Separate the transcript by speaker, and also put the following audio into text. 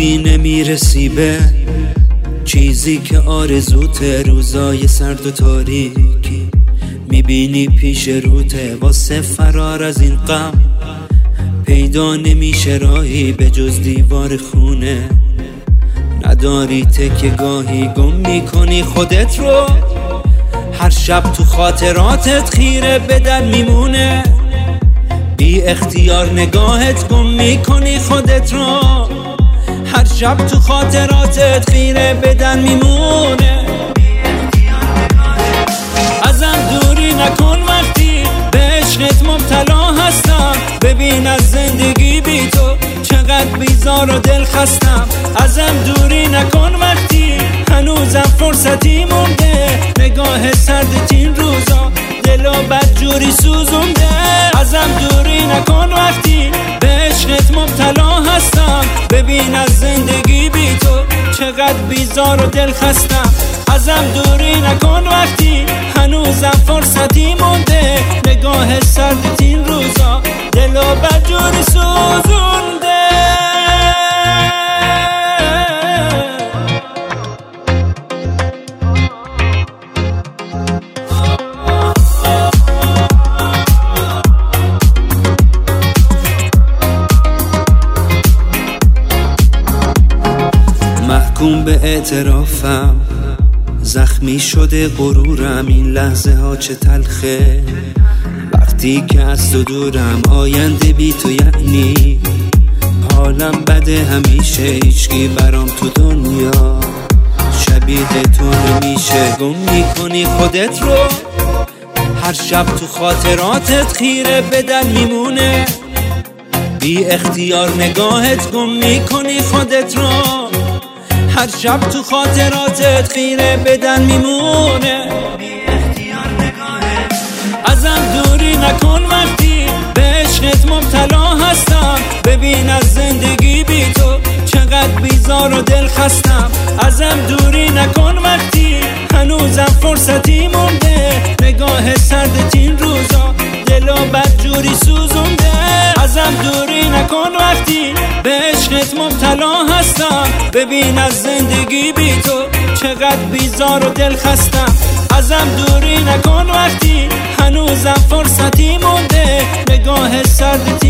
Speaker 1: وقتی نمیرسی به چیزی که آرزوته، روزای سرد و تاریکی میبینی پیش روته، واسه فرار از این غم پیدا نمیشه راهی به جز دیوار خونه. نداری تکه گاهی، گم میکنی خودت رو، هر شب تو خاطراتت خیره به در میمونه. بی اختیار نگاهت گم میکنی خودت رو، هر شب تو خاطراتت خیره به در میمونه. ازم دوری نکن وقتی به عشقت مبتلا هستم، ببین از زندگی بی تو چقدر بیزار و دل خستم. ازم دوری نکن وقتی هنوزم فرصتی مونده، نگاه سردت این روزا دلو بدجوری سوزونده. ازم دوری نکن وقتی به عشقت مبتلا هستم، ببین از زندگی بی تو چقدر بیزار و دل خستم. ازم دوری نکن وقتی هنوزم فرصتی مونده، نگاه سردت این روزا دلو بدجوری سوزونده. محکوم به اعترافم، زخمی شده غرورم، این لحظه ها چه تلخه وقتی که از تو دورم. آینده بی تو یعنی حالم بده همیشه، هیچکی برام تو دنیا شبیه تو نمیشه. گم میکنی خودت رو، هر شب تو خاطراتت خیره به در میمونه. بی اختیار نگاهت گم میکنی خودت رو، هر شب تو خاطراتت خیره بدن میمونه. ازم دوری نکن وقتی به عشقت مبتلا هستم، ببین از زندگی بی تو چقدر بیزار و دل خستم. ازم دوری نکن وقتی هنوزم فرصتی مونده، نگاه سردت این روزا دلو بدجوری سوزونده. ازم دوری نکن وقتی به عشقت مبتلا هستم، ببین از زندگی بی تو چقدر بیزار و دل خستم. ازم دوری نکن وقتی هنوزم فرصتی مونده، نگاه سردت